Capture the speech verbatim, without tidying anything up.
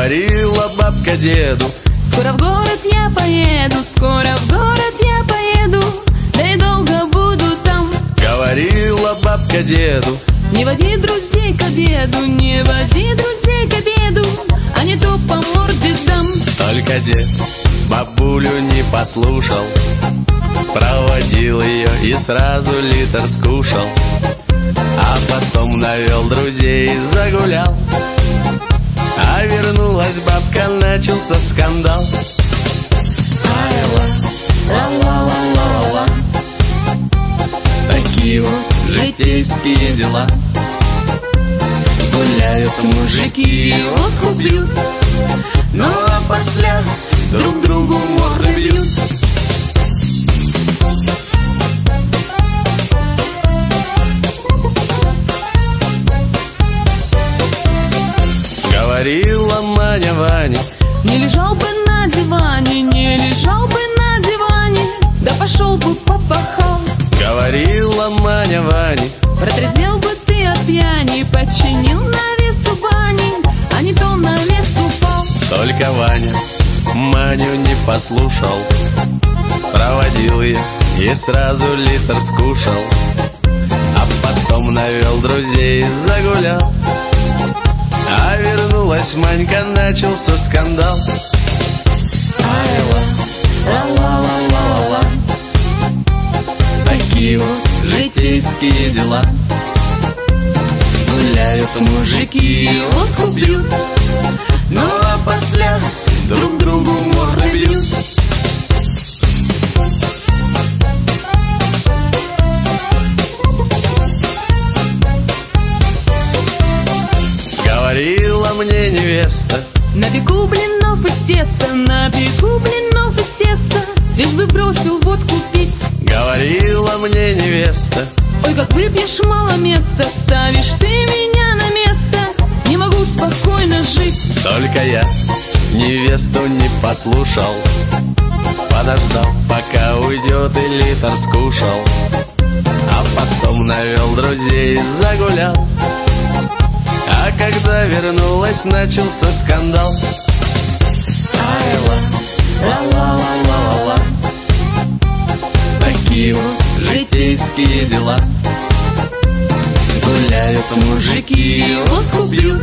Говорила бабка деду: скоро в город я поеду, скоро в город я поеду, да и долго буду там. Говорила бабка деду: не води друзей к обеду, не води друзей к обеду, а не то по морде дам. Только дед бабулю не послушал, проводил ее и сразу литр скушал, а потом навел друзей и загулял. А вернулась бабка, начался скандал. Ай-ла, ла-ла-ла-ла-ла, такие вот житейские дела. Гуляют мужики, водку пьют, ну а после друг другу морды бьют. Говорила Маня Ване: не лежал бы на диване, не лежал бы на диване, да пошел бы попахал. Говорила Маня Ване: протрезвел бы ты от пьяни, починил навес у бани, а не то навес упал. Только Ваня Маню не послушал, проводил ее и сразу литр скушал, а потом навел друзей и загулял. А вернулась Манька, начался скандал. Ай-ла, ла-ла-ла-ла-ла, такие вот житейские дела. Гуляют мужики, водку пьют, ну а после друг другу морды бьют. Говорила мне невеста: напеку блинов из теста, напеку блинов из теста, лишь бы бросил водку пить. Говорила мне невеста: ой, как выпьешь, мало места, ставишь ты меня на место, не могу спокойно жить. Только я невесту не послушал, подождал, пока уйдет и литр скушал, а потом навел друзей и загулял. А когда вернулась, начался скандал. Ай-ла, ла-ла-ла-ла-ла, такие вот житейские дела. Гуляют мужики, водку пьют,